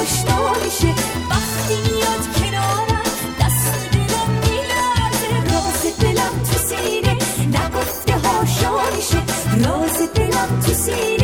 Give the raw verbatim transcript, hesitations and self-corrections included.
آشنا میشه. وقتی میاد کنارم دست دلم میلرزه، راز دلم تو سینه نگفته هاشا میشه، راز دلم تو سینه